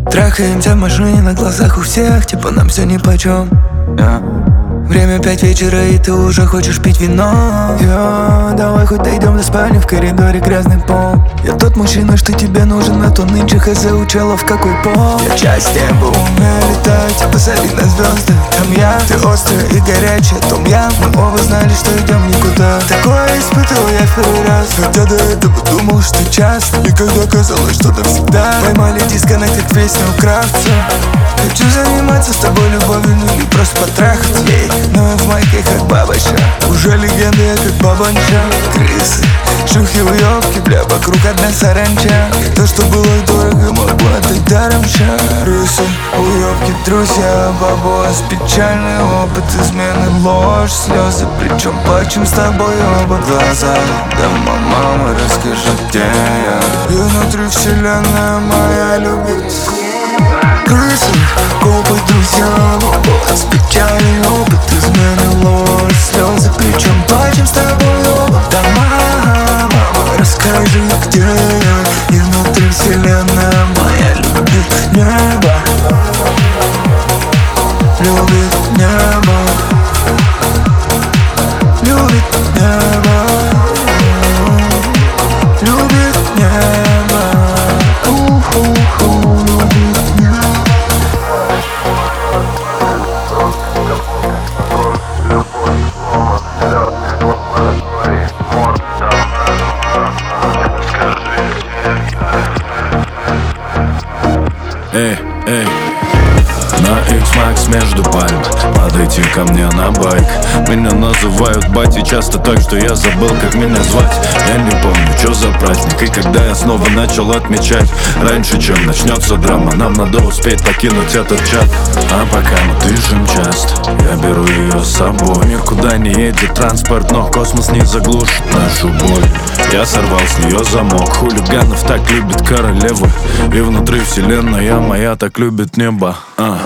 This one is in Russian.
Трахаемся в машине на глазах у всех, типа нам все нипочем. Время 5 вечера, и ты уже хочешь пить вино. Давай хоть дойдем до спальни, в коридоре грязный пол. Я тот мужчина, что тебе нужен, а то нынче хз у челов какой пол. Я часть неба, умею летать, посади на звезды. Там я, ты острая и горячая, том я. Мы оба знали, что идем никуда. Такое испытывал я в первый раз, хотя до этого думал, что часто. И когда казалось, что навсегда, поймали дисконнект от песни у Кравца. Хочу заниматься с тобой любовью, ну или просто потрахаться. Но я в майке как бабочка, уже легенда я как бабанча. Крысы, шухи, уёбки, бля, вокруг одна саранча. То, что было дорого, могло отдать даром ща. Крысы, уёбки, друзья, бабос, печальный опыт измены, ложь, слезы, причем плачем с тобой оба глаза. Да, мама, расскажи, где я? И внутри вселенная моя любит. Крысы, копы, друзья, бабос, печальный опыт измены, ложь, слезы, причем плачем с тобой оба. Да, мама, расскажи, где я? И внутри вселенная моя любит небо. Любит небо. Любит небо. Любит небо. Любит небо. Эй, эй, на X-Max между пальм, подойти ко мне на байк. Меня называют батей часто так, что я забыл, как меня звать. Я не помню, что за праздник и когда я снова начал отмечать. Раньше, чем начнется драма, нам надо успеть покинуть этот чат. А пока мы дышим часто, я беру ее с собой. Никуда не едет транспорт, но космос не заглушит нашу боль. Я сорвал с нее замок, хулиганов так любит королева. И внутри вселенная моя так любит небо.